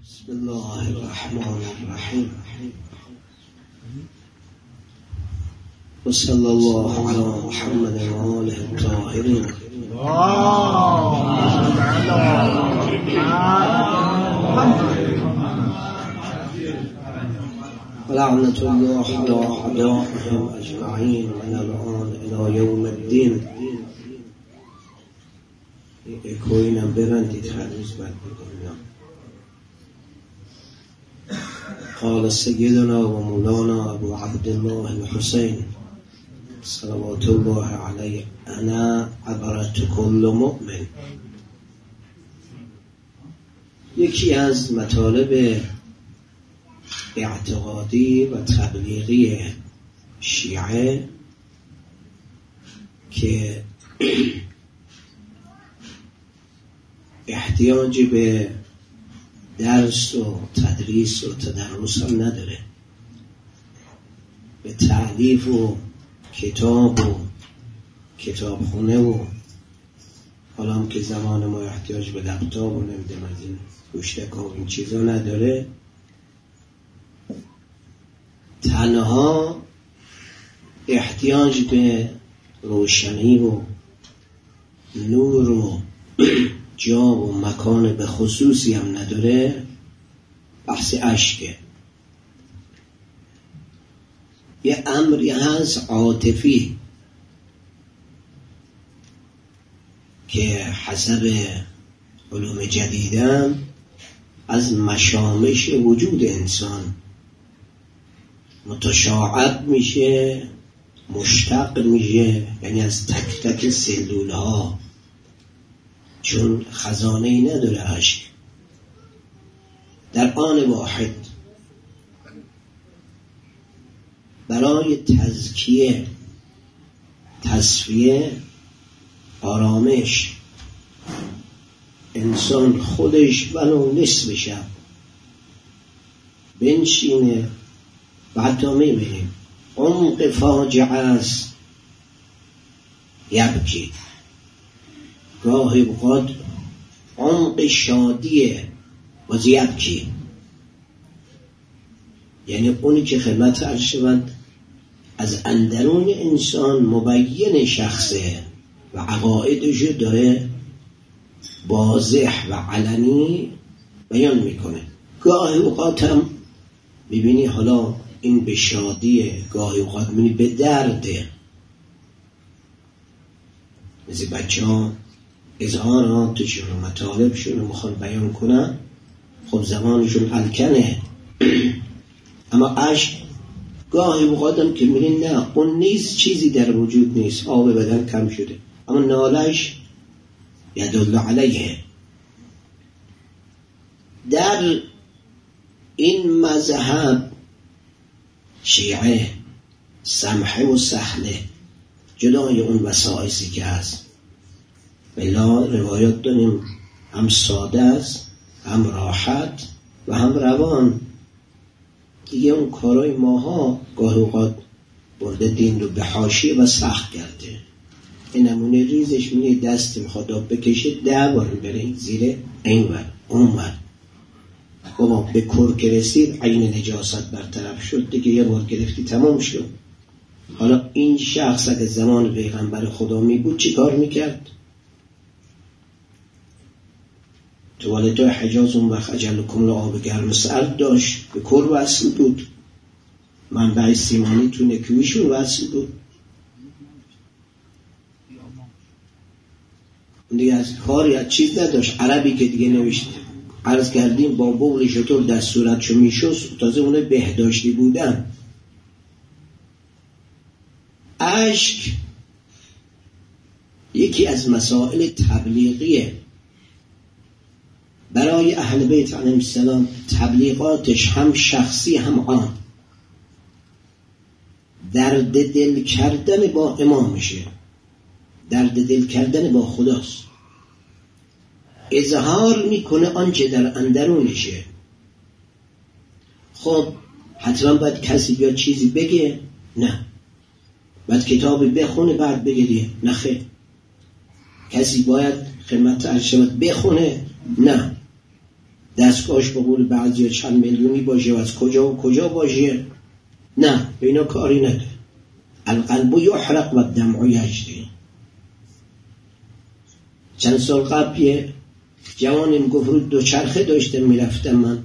بسم الله الرحمن الرحیم و صلی الله علی محمد و آله الطاهرین و لعنة الله علی اعدائهم اجمعین من الان الی یوم الدین. کوینم برندید هنوز بد بکنم. قال سيدنا ومولانا ابو عبد الله الحسين صلوات الله عليه انا عبرت كل مؤمن. یکی از مطالب اعتقادی و تبلیغی شیعه که احتیاجی به درس و تدریس و تدرس هم نداره، به تألیف و کتاب و کتابخونه و حالا هم که زمان ما احتیاج به لپتاپ و نمیدونم از این گوشتک و این چیزا نداره، تنها احتیاج به روشنی و نور و جا و مکان به خصوصی هم نداره. بحث عشقه. یه امری هست عاطفی که حسب علوم جدیدم از مشامش وجود انسان متشعب میشه، مشتق میشه، یعنی از تک تک سلول ها، چون خزانه ای نداره عشق، در آن واحد برای تزکیه، تصفیه، آرامش انسان خودش ولو نصف شب بنشینه و حتی میبینیم عمق فاجعه است یبکی، گاهی اوقات عمق شادیه و یبکی، یعنی اونی که خدمت عرض شود از اندرون انسان مبین شخصه و عقایدش داره واضح و علنی بیان میکنه. گاهی اوقات هم میبینی حالا این به شادیه، گاهی اوقات میبینی به درده. مثل بچه ها اظهاراتشون و مطالبشون رو میخوان بیان کنن، خب زمانشون الکنه، اما عشق گاهی اوقاتم که میبینی نه اون نیست، چیزی در وجود نیست، آب بدن کم شده، اما نالش یدل علیه. در این مذهب شیعه سمحه و سهله، جدای اون وسائسی که هست، بلا روایات داریم هم ساده است، هم راحت و هم روان. دیگه اون کارای ماها گاهی اوقات برده دین رو به حاشیه و سخت کرده. این نمونه ریزش میگه دست میخواد آب بکشه 10 بار بره زیر این ور اون ور، بابا به کور که رسید عین نجاست برطرف شد دیگه، یه بار گرفتی تمام شد. حالا این شخص اگه زمان پیغمبر خدا می بود چی کار میکرد؟ توالتای حجاز اون وقت عجل کمل آب گرم سرد داشت، به کور وصل بود، منبع سیمانی تو نکویشون وصل بود. اون دیگه از کاری از چیز نداشت. عربی که دیگه نوشته عرض کردیم با بغل شطور در صورتشو میشست، تازه اونه بهداشتی بودن. عشق یکی از مسائل تبلیغیه برای اهل بیت علیهم السلام. تبلیغاتش هم شخصی هم عام، درد دل کردن با امامشه، درد دل کردن با خداست، اظهار میکنه آنچه در اندرونشه. خب حتما باید کسی بیاد چیزی بگه؟ نه. باید کتابی بخونه بعد بگه دیگه؟ نه خیر. کسی باید خدمت عرشمت بخونه؟ نه. دستگاهش به قول بعضی چند میلیونی باشه و از کجا و کجا باشه، نه به اینا کاری نداره. القلب یحرق و الدمع یجری. چند سال قبل یه جوانی میگفت رو دوچرخه داشته میرفتم، من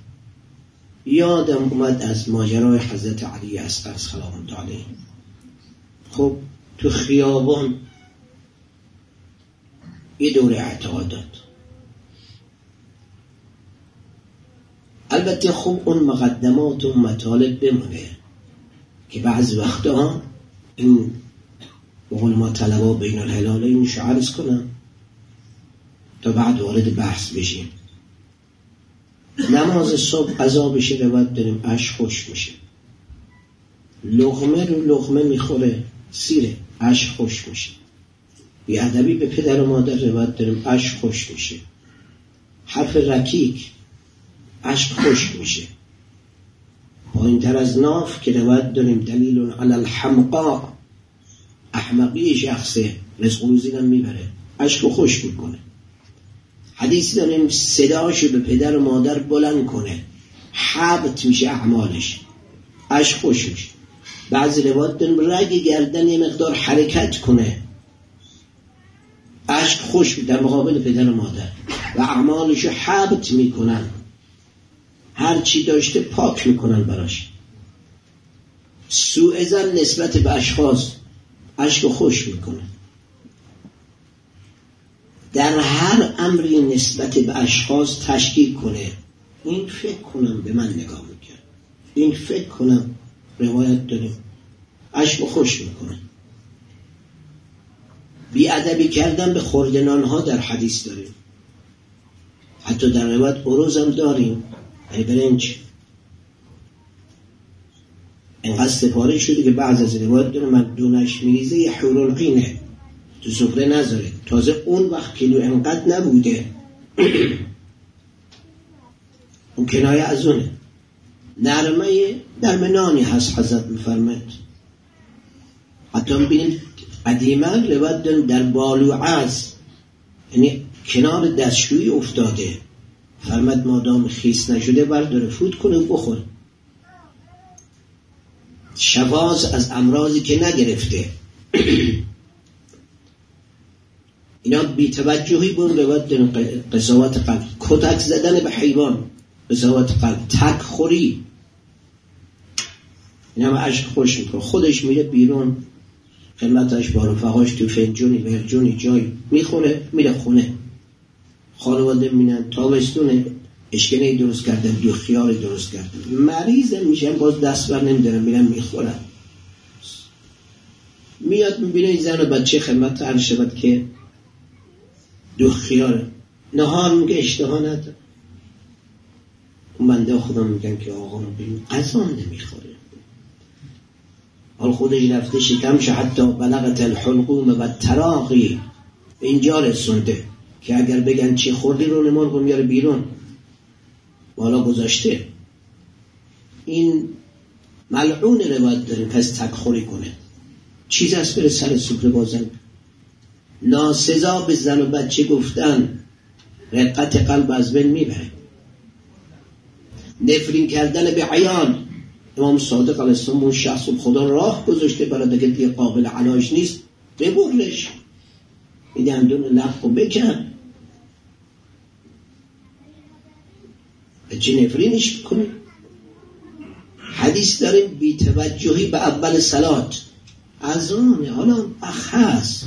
یادم اومد از ماجرای حضرت علی اصغر سلام الله علیه. خب تو خیابان یه دور اعتقادات، البته خوب اون مقدمات و مطالب بمونه که بعضی وقتا این بقول ما طلبا بین الهلالین میشه عرض کنم تا بعد وارد بحث بشیم. نماز صبح قضا بشه روایت داریم عشق خوش میشه، لقمه رو لقمه میخوره سیره عشق خوش میشه، بیادبی به پدر و مادر روایت داریم عشق خوش میشه، حرف رکیک عشق خوش میشه، پایین تر از ناف که روایت داریم دلیل علی الحمقا، احمقی شخصه رزق و روزی میبره عشق خوش میکنه. حدیث داریم صداشو به پدر و مادر بلند کنه حبط میشه اعمالش عشق خوش میشه. بعضی روایت داریم رگ گردن یه مقدار حرکت کنه عشق خوش در مقابل پدر و مادر و اعمالشو حبط میکنن، هر چی داشته پاک میکنن براش. سوء ظن نسبت به اشخاص عشق خوش میکنه. در هر امری نسبت به اشخاص تشکیک کنه، این فکر کنم به من نگاه میکرد، این فکر کنم روایت داریم عشق خوش میکنه. بیادبی کردن به خوردنانها در حدیث داریم، حتی در روایت عروض هم داریم، ای برنج اینقدر سفارش شده که بعض از روایت داره من دونش میریزه یه حورالعینه تو سفره نذاره. تازه اون وقت کیلو انقدر نبوده اون کنایه از اونه. نرمه نانی هست حضرت میفرمد. حتی میبینیم قدیما روایت داریم در بالوعز یعنی کنار دستشویی افتاده، فرمد مادام خیس نشده برداره فوت کنه بخور، شفاز از امراضی که نگرفته. اینا بی توجهی بون روایت داریم قساوت قلب، کتک زدن به حیوان قساوت قلب، تک خوری، اینا هم عشق خوش میکنه. خودش میره بیرون خدمتش با رفقاش تو فنجونی ورجونی جای میخوره میره خونه، خانواده مینن تابستونه اشکنهی درست کردن دو خیاری درست کردن، مریض میشن باز دست بر نمیدارن میرن میخورن. میاد میبینه این زن و بچه خدمت عرض شود که دو خیاره نهار میگه اشتها نداره. اون بنده خدا میگن که آقا رو ببین غذا نمیخوره، حال خودش رفته شکمش حتی بلغت الحلقوم و تراقی اینجا رسونده که اگر بگن چی خوردی رو نمار میاره بیرون بالا گذاشته. این ملعون روایت داریم پس تک خوری کنه چیز از بره سر سفره بازن. ناسزا به زن و بچه گفتن رقت قلب از بین میبره. نفرین کردن به عیان، امام صادق علیه السلام اون شخص خدا راه گذاشته برای که دیگه قابل علاج نیست ببرش، این دندون لقو بکن چه نفرینش بکنی. حدیث داریم بی توجهی به اول صلات از اون حالا اخص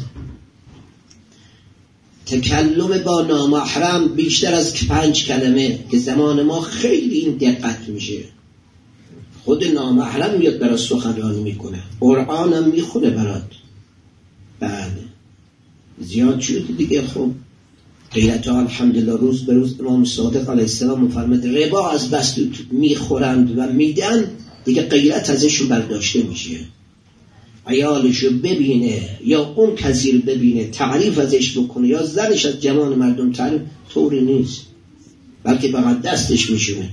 تکلم با نامحرم بیشتر از 5 کلمه که زمان ما خیلی این دقت میشه. خود نامحرم میاد برای سخنرانی میکنه، قرآن هم میخونه برات، بعد زیاد شد دیگه. خب غیرت ها الحمدلله روز به روز امام صادق علیه السلام فرمود ربا از بس میخورند و میدن دیگه غیرت ازشون برداشته میشه. عیالشو ببینه یا اون کسی رو ببینه تعریف ازش بکنه یا زنش از جوان مردم تعریف، طوری نیست بلکه فقط دستش میشونه.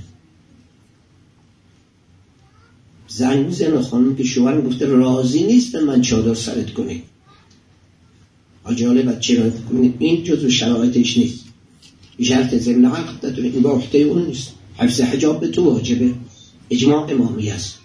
زنگ میزنه خانم که شوهرم گفته راضی نیستم من چادر سرت کنی، آجاله بچه را کنی، این جزو شرایطش نیست. شرط ضمن عقد نداره، این با عهده اون نیست. حفظ حجاب به تو واجبه، اجماع امامی است.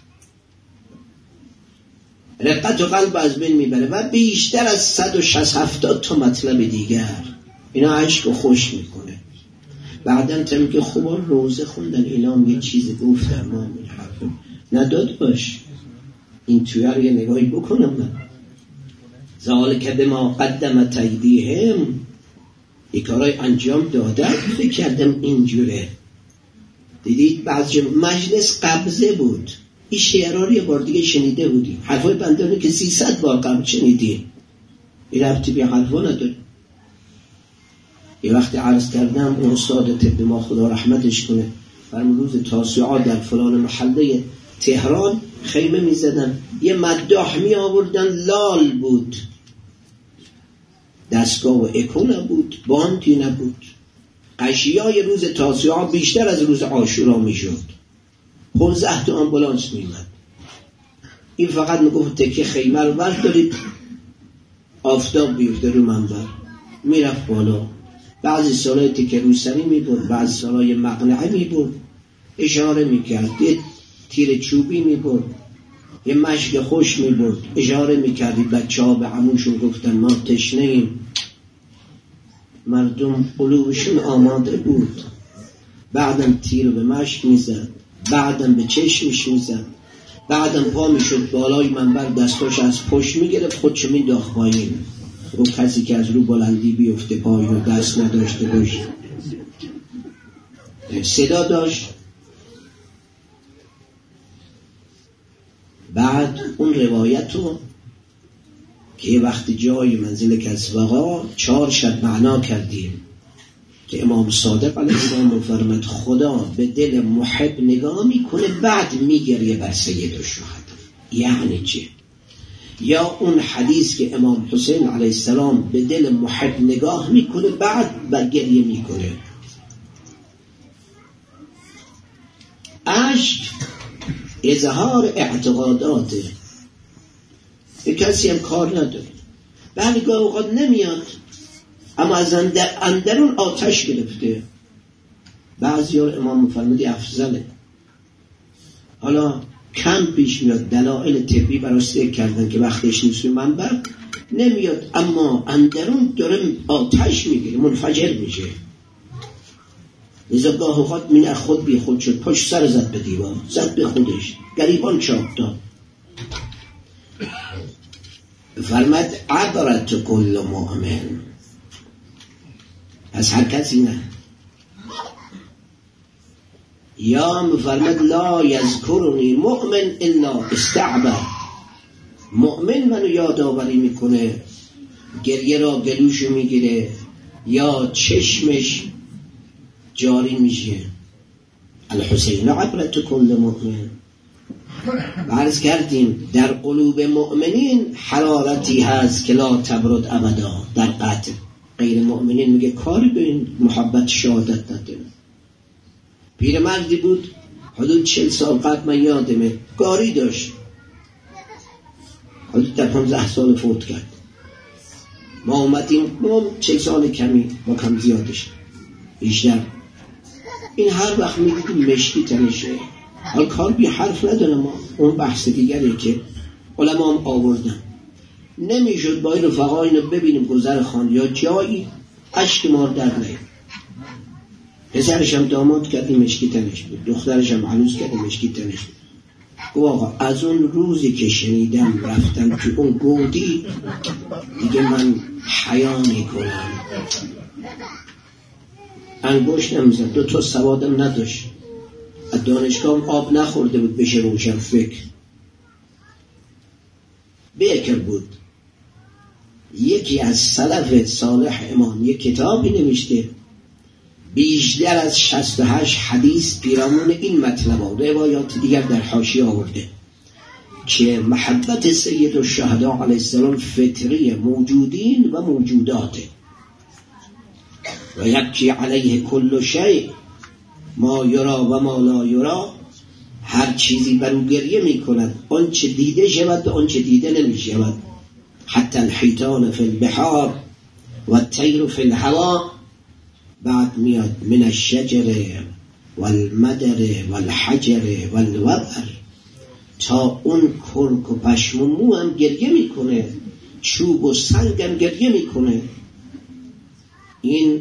رقت و قلب از بین میبره و بیشتر از 160 تا مطلب دیگر. اینا عشق و خوش میکنه. بعدن تا میگه خوبا روزه خوندن، اینا یه چیزی گفتن ما این حرف نداد باش، این توی رو یه نگاهی بکنم من. ذالک بما قدمت ایدیهم، یک کارای انجام دادن. فکر کردم اینجوره. دیدید بعضی مجلس قبضه بود، این شعرها رو یه بار دیگه شنیده بودیم، حرفای بندانه که 300 بار قبل شنیدیم، این ربطی به حرفا نداره. یه وقتی عرض کردم اون استاد طب ما خدا رحمتش کنه، فرمود روز تاسوعا در فلان محله تهران خیمه می زدن، یه مداح می آوردن، لال بود، دستگاه و اکو نبود، باندی نبود. قشیای روز تاسوعا بیشتر از روز عاشورا می شد. 15 تا آمبولانس می مد. این فقط می گفت تکه خیمه رو بردارید، آفتاب بیفته رو منبر، می رفت بالا. بعضی سالای تکه روسری می برد، بعضی سالای مقنعه می برد، اشاره می کرد، یه تیر چوبی می برد، یه مشک خوش می برد، اشاره می کردی. بچه ها به عموشون گفتن ما تشنه ایم. مردم قلوبشون آماده بود. بعدم تیر به مشک می زد، بعدم به چشمش می زد، بعدم پا می شد بالای منبر، دستاش از پشت می گرفت، خودشو می داخت پایین. رو کسی که از رو بلندی بیفته پای و دست نداشته باشه. صدا داشت. بعد اون روایتو که یه وقت جای منزل کسوقا 4 شب معنا کردیم که امام صادق علیه السلام فرمود خدا به دل محب نگاه میکنه بعد میگریه بر سید الشهدا. یعنی چه؟ یا اون حدیث که امام حسین علیه السلام به دل محب نگاه میکنه بعد گریه میکنه. عشق اظهار اعتقاداته، به کسی هم کار نداره. بله گاه اوقات نمیاد، اما از اندرون آتش گرفته. بعضی ها امام فرمودی افضله. حالا کم پیش میاد، دلائل طبی برای ذکر کردن که وقتش نیست منبر نمیاد، اما اندرون داره آتش میگیره، منفجر میشه. لذا گاه اوقات من خود بی خود شد، پشت سر زد به دیوار، زد به خودش، گریبان چاپ داد. فرمد عبرت کل مؤمن، از هر کسی نه. یا مفرمد لا یذکرنی مؤمن الا استعبر، مؤمن منو یادآوری میکنه، گریه را گلوشو میگیره یا چشمش جاری میشه. الحسین عبرت کل مؤمن. عرض کردیم در قلوب مؤمنین حرارتی هست که لا تبرد ابدا. در قطع غیر مؤمنین میگه کاری به این محبت شهادت نداره. پیرمردی بود حدود 40 سال قبل، من یادمه، گاری داشت، حدود در 15 سال فوت کرد. ما اومدیم، ما 40 سال کمی، ما کم زیادش بیشتر. این هر وقت میدیدیم مشکی تنشه، حال کار بی حرف نداره، ما اون بحث دیگره که علما هم آوردن. نمیشد با این رفقا اینو ببینیم گذر خان یا جایی اشک مار در نیم. پسرش هم داماد کردیم مشکی تنش بود، دخترش هم عروس کردیم مشکی تنش بود. گو آقا از اون روزی که شنیدم رفتم تو اون گودی دیگه من حیا میکنم. انگشت نمیزد، 2 تا سوادم نداشت، از دانشگاه آب نخورده بود بشه روشن فکر. بیکر بود. یکی از سلف صالح امام یک کتابی نوشته، بیشتر از 68 حدیث پیرامون این مطلب و روایات دیگر در حاشیه آورده که محبت سید الشهدا علیه السلام فطری موجودین و موجوداته و یکی علیه کل شیء ما یرا و ما لا یرا. هر چیزی بر او گریه می کند، آنچه دیده شود و آنچه دیده نمی شود. حتی الحیتان فی البحار و الطیر فی الهوا. بعد میاد من الشجر والمدر والحجر والوبر، تا اون کرک و پشم و مو هم گریه میکنه، چوب و سنگ هم گریه میکنه. این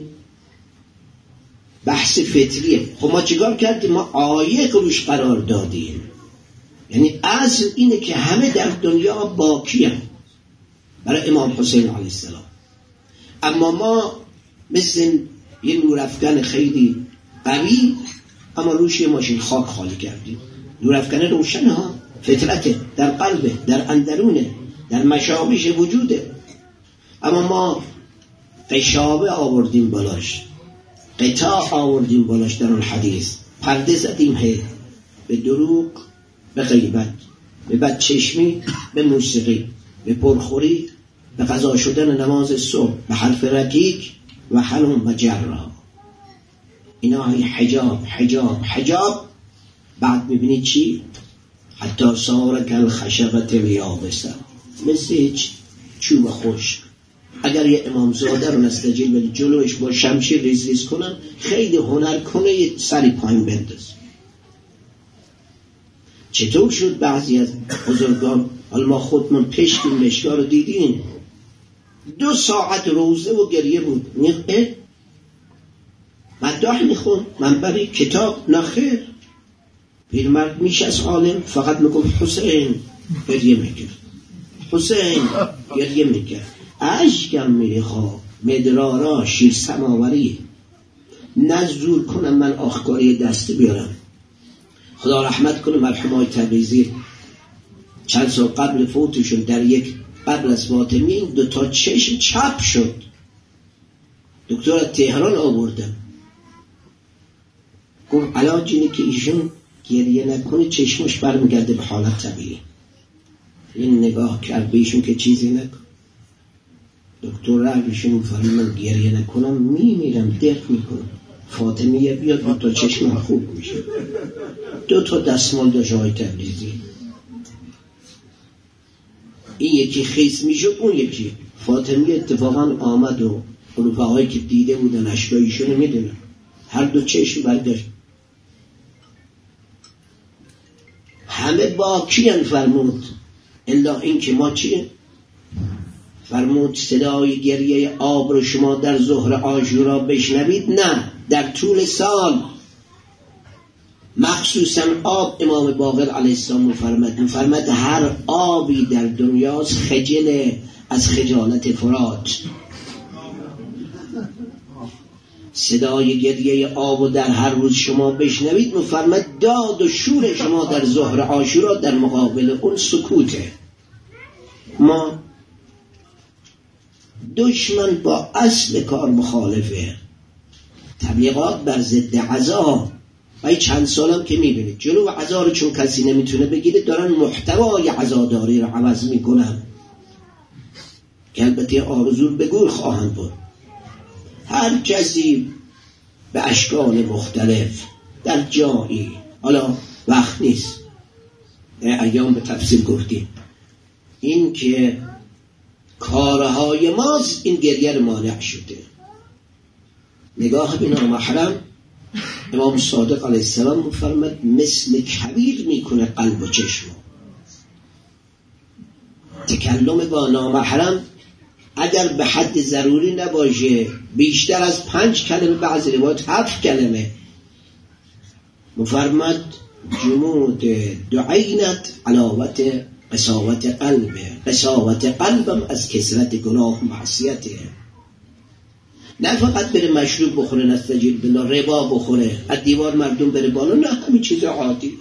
بحث فطریه. خب ما چیکار کردیم؟ ما عایق روش قرار دادیم. یعنی اصل اینه که همه در دنیا باقی هم برای امام حسین علیه السلام، اما ما مثل یه نورافکن خیلی قوی اما روش یه ماشین خاک خالی کردیم. نورافکن روشنه ها، فطرته، در قلبه، در اندرونه، در مشابش وجوده، اما ما قشابه آوردیم بالاش، قطاع آوردیم بالاش، در اون حدیث پرده زدیم، به دروغ، به غیبت، به بدچشمی، به موسیقی، به پرخوری، به قضا شدن نماز صبح، به حرف رقیق و حلم و جرها. اینا های حجاب حجاب حجاب. بعد میبینید چی؟ حتی سارک الخشبت الیابسه، مثل هیچ چوب خشک. اگر یه امامزاده رو نستجیل ولی جلوش با شمشیر ریز ریز کنن، خیلی هنر کنه یه سری پایین بنداز. چطور شد بعضی از بزرگان، حالا ما خودمون پشتیم مشکا رو دیدیم، 2 ساعت روزه و گریه بود، مداح میخون، منبری کتاب نخیر. پیرمرد میشه از عالم فقط میگم حسین، گریه میکرد، حسین گریه میکرد، اشکم میریخا، مدرارا شیر سماوری، نزدور کنم من آخکاری دستی بیارم. خدا رحمت کنه مرحوم تبریزی، چند سال قبل فوتشون در یک قبل از فاطمی این 2 چشم چپ شد. دکتر از تهران آوردم، گفت علاج اینه که ایشون گریه نکنه چشمش برمیگرده به حالت طبیعی. این نگاه کرد به ایشون که چیزی نکن. دکتر رفت ایشون فرمود من گریه نکنم میمیرم، درد میکنم. فاطمیه بیاد 2 چشم خوب میشه. 2 دستمال داشت آقای تبریزی، این یکی خیس میشد، اون یکی. فاطمیه اتفاقا آمد و رفقایی که دیده بودن اشکایشون رو میدونن، هر 2 چشم برداشت. همه باکیان فرمود الا این که ما چیه؟ فرمود صدای گریه آب رو شما در ظهر عاشورا بشنوید؟ نه، در طول سال، مخصوصا آب. امام باقر علیه السلام می‌فرماید هر آبی در دنیاست خجل از خجالت فرات. صدای گریه آب در هر روز شما بشنوید، می‌فرماید داد و شور شما در ظهر عاشورا در مقابل اون سکوته. ما دشمن با اصل کار مخالفه، تبلیغات بر ضد عزا. و چند سالم که میبینید جلو عزا رو چون کسی نمیتونه بگیره، دارن محتوای عزاداری رو عوض میکنن که البته آرزو به گور خواهند بود. هر کسی به اشکال مختلف در جایی، حالا وقت نیست ایام به تفصیل گفتیم، این که کارهای ماست این گریه مانع شده. نگاه به نامحرم امام صادق علیه السلام فرمود مثل کبیر میکنه قلب و چشم. تکلم با نامحرم اگر به حد ضروری نباشه، بیشتر از 5 کلمه، بعضی روایات 7 کلمه، مفرمد جمود دعینت علاوت قساوت قلبه. قساوت قلبم از کثرت گناه و معصیته. نه فقط بره مشروب بخوره، نستجیب بالله، ربا بخوره، از دیوار مردم بره بالا، نه همین چیز عادی.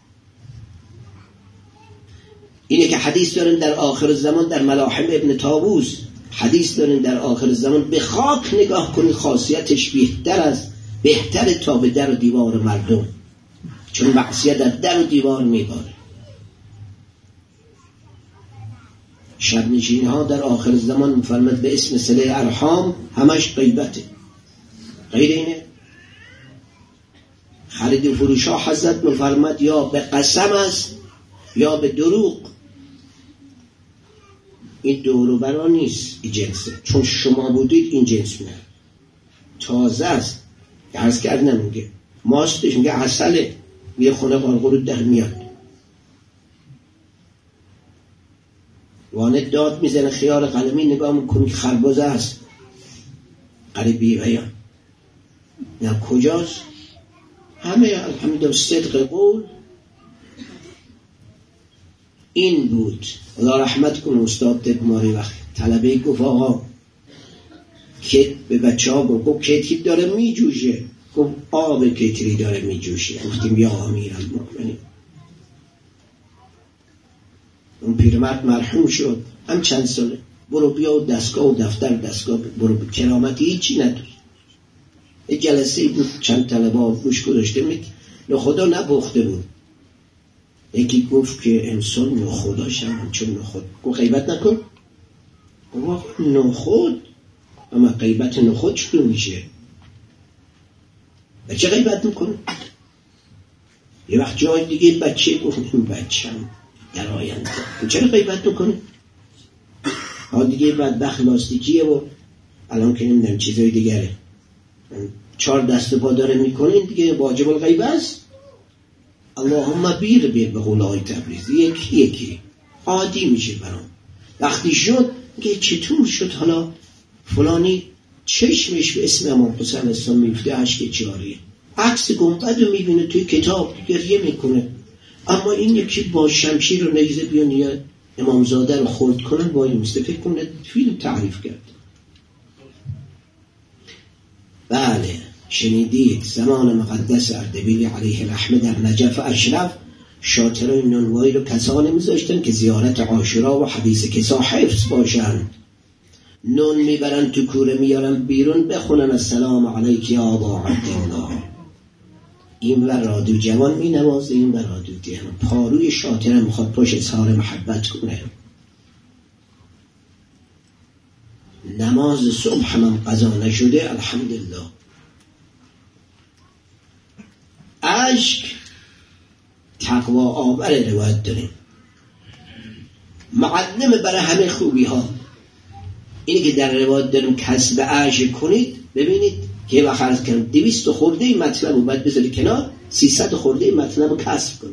اینه که حدیث دارن در آخر زمان، در ملاحم ابن طاووس حدیث دارن در آخر زمان به خاک نگاه کنید خاصیتش بهتر تا به در و دیوار مردم، چون معصیت از در و دیوار میباره. شب نشینی ها در آخر زمان مفرمد به اسم صله ارحام همش غیبته، غیر اینه. خرید و فروش ها حضرت مفرمد یا به قسم است یا به دروغ. این دور و برا نیست، این جنسه، چون شما بودید این جنس میاد. تازه است. عرض کردم میگه ماستش، میگه عسله، میگه خونه قرقرو در میاد. وانه داد میزنه خیار قلمی نگاه میکنه که خربزه است. قریبی بیان نه کجاست؟ همه الحمدلله صدق قول این بود. خدا رحمت کنه استاد تکماری وقت طلبه گفت آقا کت به بچه ها گفت کتری داره میجوشه. گفت آب کتری داره میجوشه. گفتیم یا امیرالمؤمنین. اون پیرمرد مرحوم شد، هم چند ساله، برو بیا و دستگاه و دفتر دستگاه برو، کرامتی هیچی نداشت. یه جلسه بود چند طلبه گوش گذاشته میگه نخدا نبخته بود. یکی گفت که انسان نخداش هم همچون نخود. گفت غیبت نکن. گفت نخود اما غیبت نخود چطور میشه؟ بچه غیبت میکنه. یه وقت جای دیگه بچه گفت این بچه‌م در آینده چرا غیبت میکنه؟ ها دیگه بدبخت لاستیکیه و الان که نمیدونم چیزای دیگره 4 دست پا داره میکنه، این دیگه واجب الغیبه است. اللهم بیر به قول آقای تبریزی یکی عادی میشه برام. وقتی شد میگه چطور شد حالا فلانی چشمش به اسم امام حسین اسلام میفته اشک جاریه، عکس گنبد رو میبینه توی کتاب گریه میکنه، اما این یکی با شمشیر و نیزه بیان یه امامزاده رو خورد کنن وای میسته فکر کنه فیلم تعریف کرد. بله شنیدید زمان مقدس اردبیل علیه الرحمه در نجف اشرف شاطران نونوایی رو کسانی میذاشتن که زیارت عاشورا و حدیث کسا حفظ باشند. نون میبرن تو کوره میارن بیرون بخونن السلام علیک یا ابا عبدالله. این ور رادو جوان می نوازه، این ور رادو دیان. پاروی شاطر میخواد پاش اظهار محبت کنه. نماز صبح من قضا نشده الحمدلله. عشق تقوا آور روایت داریم، معلم برای همه خوبی ها. اینی که در روایت داریم کسب عشق کنید. ببینید که یه وقت عرض کنم 200 خورده مطلب رو باید بذاری کنار، 300 خورده مطلب رو کسب کنید.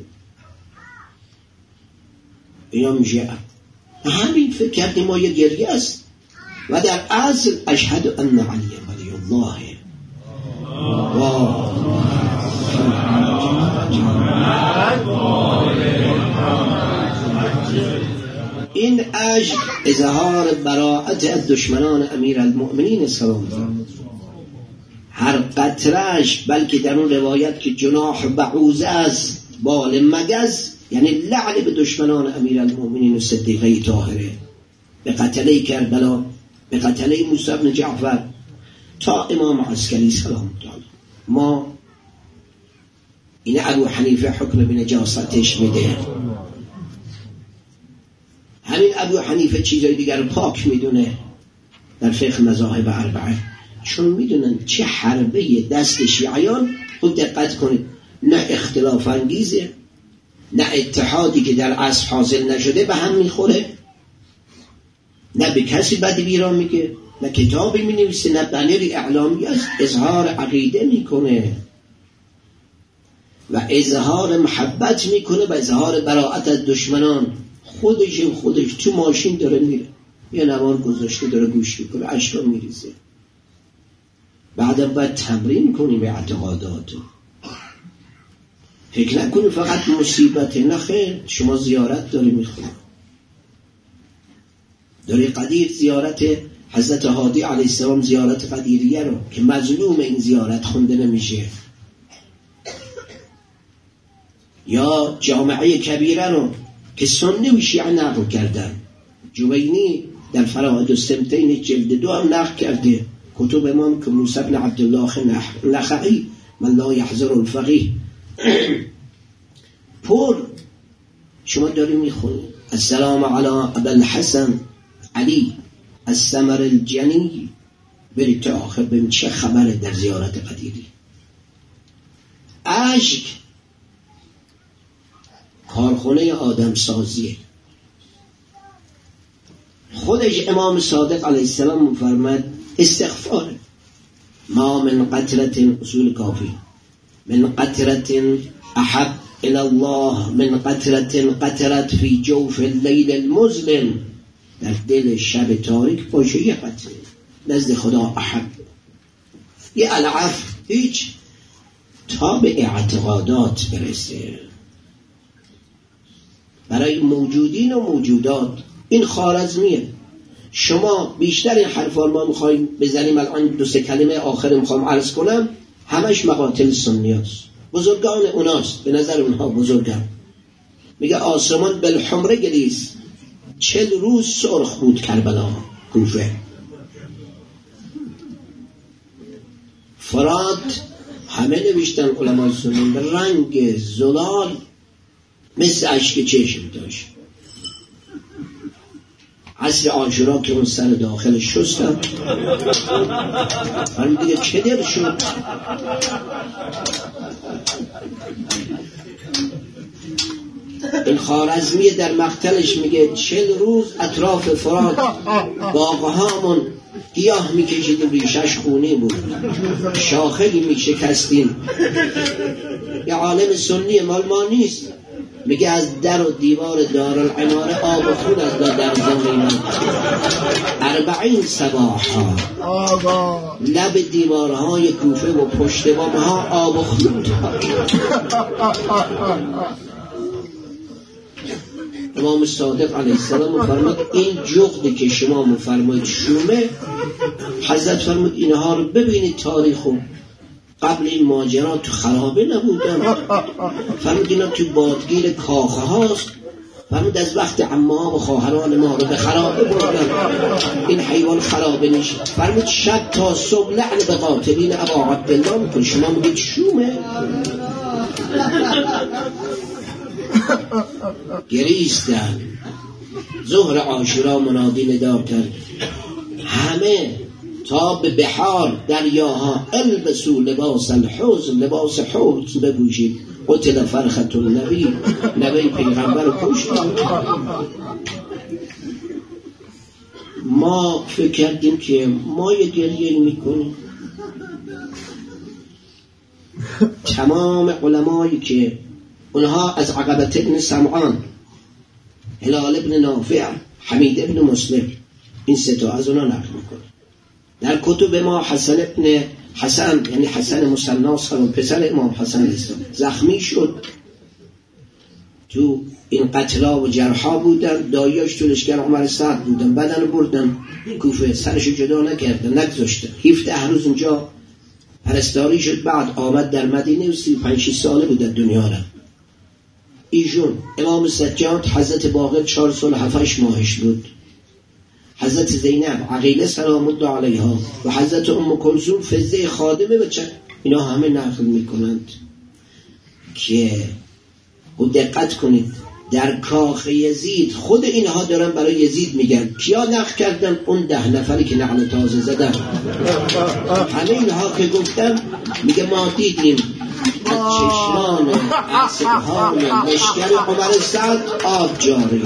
اینا میشه همین فکر کردیم ما یه گریه است و در اصل اشهد ان علی ولی الله این عشق اظهار براءت از دشمنان امیرالمؤمنین سلام. هر قطرش بلکه در اون روایت که جناح بعوزه است بال مگز، یعنی لعن به دشمنان امیرالمؤمنین و صدیقه طاهره، به قتله کربلا، به قتله موسی بن جعفر تا امام عسکری سلام الله. ما این ابو حنیفه حکم به نجاستش میده. همین ابو حنیفه چیزای دیگر رو پاک میدونه در فقه مذاهب اربعه، چون میدونن چه حربه دست شیعیان. خود دقت کنید، نه اختلاف انگیزه، نه اتحادی که در عصر حاصل نشده به هم میخوره، نه به کسی بدی بیرا میگه، نه کتابی مینویسه، نه بنری اعلامی است. اظهار عقیده میکنه و اظهار محبت میکنه و اظهار براءت از دشمنان. خودش تو ماشین داره میره، یه نوار گذاشته داره گوش میکنه، اشکا میریزه. بعدم باید تمرین کنی به اعتقاداتو. فکر نکنی فقط مصیبته، نه خیر. شما زیارت داری میخونی، داری قدیر زیارت حضرت هادی علیه السلام، زیارت قدیریه رو که مظلوم این زیارت خونده نمیشه، یا جامعه کبیره رو که سنی و شیعه نقل کردن. جوینی در فرائد السمتین جلد 2 هم نقل کرده. کتب امام که موسی بن عبدالله نخعی من لا یحضر الفقیه پر شما داری میخونی السلام علی ابی الحسن علی الثمر الجنی، برید تا آخر ببین چه خبره در زیارت قدیری. عشق کارخونه آدم سازیه. خودش امام صادق علیه السلام فرمود استغفاره. ما من قطرة، اصول کافی، من قطرة احب الى الله من قطرة قطرت فی جوف اللیل المظلم، در دل شب تاریک باشه یه قطره نزد خدا احب. یه العف هیچ تا به اعتقادات برسه برای موجودین و موجودات. این خوارزمیه. شما بیشتر این حرفا ما میخوایم بزنیم، الان دو سه کلمه آخر میخوام عرض کنم، همش مقاتل سنیاست، بزرگان اوناست، به نظر اونها بزرگان. میگه آسمان بالحمره گریست، 40 روز سرخ بود کربلا کوفه. فرات همه نوشتن علمای سنی به رنگ زلال مثل اشک چشم داشت. عصر عاشورا که اون سر داخل شستم فرمی دیگه چه دل شد. این خوارزمی در مقتلش میگه 40 روز اطراف فرات باغهامون گیاه میکشیدیم، ریشش خونی بود، شاخهی میشکستیم. یه عالم سنی مال ما نیست، میگه از در و دیوار دارالعماره آب و خون از در زمین 40 صباحا لب دیوارهای کوفه و پشت بامها آب و خون. امام صادق علیه السلام فرمود این جغدی که شما مفرمایید شومه، حضرت فرمود اینها رو ببینید تاریخو، قبل این ماجرا تو خرابه نبودن. فرمود اینا تو بادگیر کاخه هاست. فرمود از وقت عمه‌ها و خواهران ما رو به خرابه بردن، این حیوان خرابه نیست. فرمود شب تا صبح لعن به قاتلین ابا عبدالله میکن، شما میگید شومه. گریستن. ظهر عاشورا منادی ندا کرد همه تا به بحار دریاها البسو لباس الحزن، لباس حزن بپوشید. قتل فرخت النبی، نبی پیغمبر رو کشت. ما فکر کردیم که ما یه گریه میکنیم. تمام علمایی که اونها از عقبت ابن سمعان، هلال ابن نافع، حمید ابن مسلم، این سه تا از اونها نقل میکنه. در کتب ما حسن ابن حسن، یعنی حسن مصناص و پسر امام حسن اسلام، زخمی شد تو این قتلا و جرحا بودن. داییاش تو لشکر عمر سعد بودن، بدن بردن کوفه، سرش جدا نکردن، نگذاشتن. 17 روز اونجا پرستاری شد. بعد آمد در مدینه و 35 ساله بود در دنیا را. ایشون امام سجاد حضرت باقر 4 سال 7 ماهش بود. حضرت زینب عقیله سلام الله علیها و حضرت ام کلثوم فزه خادمه بچه، اینا همه نقل میکنند که و دقت کنید در کاخ یزید خود اینها دارن برای یزید میگن. کیا نقل کردن؟ اون 10 نفری که نقل تازه زدن. همه اینها که گفتن میگه ما دیدیم از چشمان اسبهای لشکر عمر سعد آب جاری،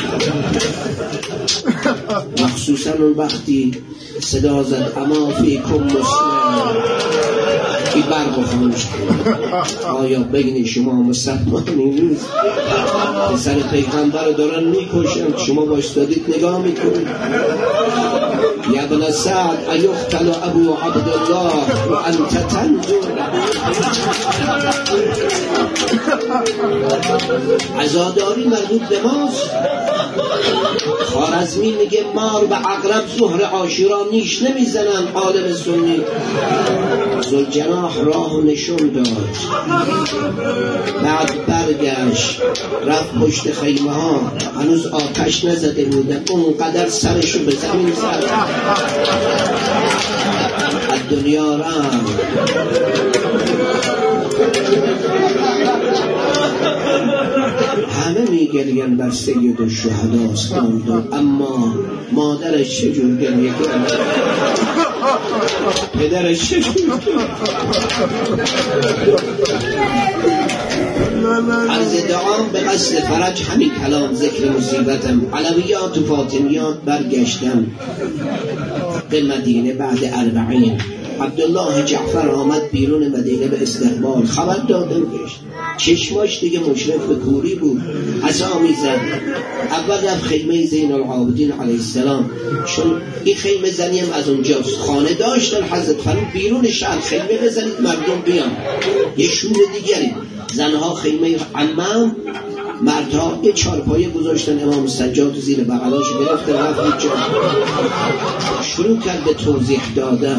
مخصوصا اون وقتی صدا زد اما فیکم مسلم، این برق خاموش کنید. آیا بگین شما مسلمانی نیست؟ پسر پیغمبر دارن میکشن، شما باشدادید نگاه میکنید. یا ابن سعد ایقتل ابو عبدالله و انت تنظر. عزاداری مربوط به ماست. خوارزمی میگه مار و عقرب ظهر عاشورا نیش نمیزنن. عالم سنی ذوالجناح راه نشون داد، بعد برگشت رفت پشت خیمه ها، هنوز آتش نزده بودن، اونقدر سرشو به زمین زد. از دنیا رفت. همه میگرین بر سید الشهدا سلام، اما مادرش چجور گریه کرد، پدرش چجور. عرض دعام به قصد فرج همین کلام ذکر مصیبتم. علویات و فاطمیات برگشتم به مدینه بعد 40. عبدالله جعفر آمد بیرون مدینه به استقبال. خبر داده بهش، چشماش دیگه مشرف به کوری بود، عصا میزد. اول رفت خیمه زین العابدین علیه السلام، چون این خیمه زنی هم از اونجاست، خانه داشتن حضرت فرمود بیرون شهر خیمه بزنید مردم بیان. یه شور دیگری، زنها خیمه عمم، مردها یه چارپایه گذاشتن، امام سجاد زیر بغلاش گرفته رفت جا شروع کرد به توضیح دادن.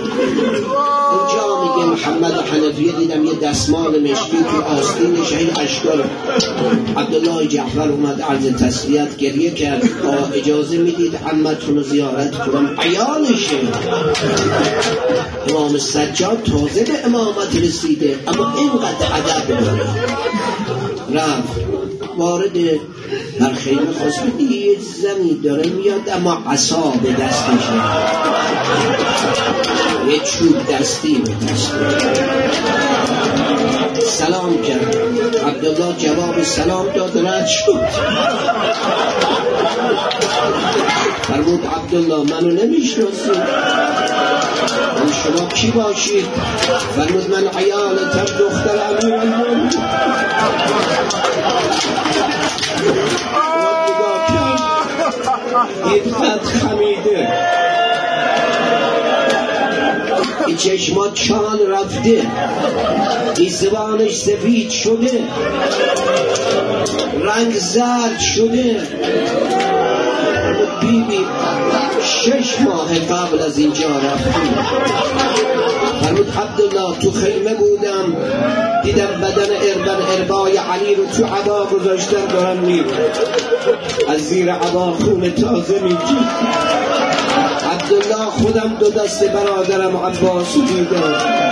اونجا میگه محمد حنفیه دیدم یه دستمال مشکی تو آستینش این اشکال. عبدالله جعفر اومد عرض تسلیت، گریه کرد، اجازه میدید عمتون رو زیارت کنم؟ عیالشه. امام سجاد تازه به امامت رسیده اما اینقدر ادب داره. رفت وارد در خیمه خواست، یه زنی داره میاد اما عصا به دستش، یه چوب دستی به دست. سلام کرد، عبدالله جواب سلام داد، رد شد. فرمود عبدالله منو نمیشناسی؟ من شما کی باشید؟ فرمود من عیالتم، دختر امیرالمومنین. این خط خمیده، این چشمات چان رفته، این زبانش سفید شده، رنگ زرد شده. بیبی 6 ماه قبل از اینجا رفتی. فرمود عبدالله تو خیمه بودم، دیدم بدن اربای علی رو تو عبا گذاشتن دارن میرن، از زیر عبا خون تازه میگی. عبدالله خودم 2 دست برادرم عباس دیدم.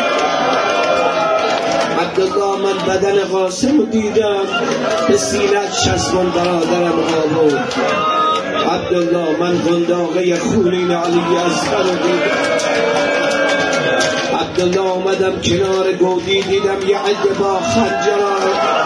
عبدالله من بدن قاسم دیدم، به سینت چسبان برادرم آورد. عبدالله من غنداقه خونین علی اصغر دیدم. عبدالله آمدم کنار گودی، دیدم یه عده با خنجر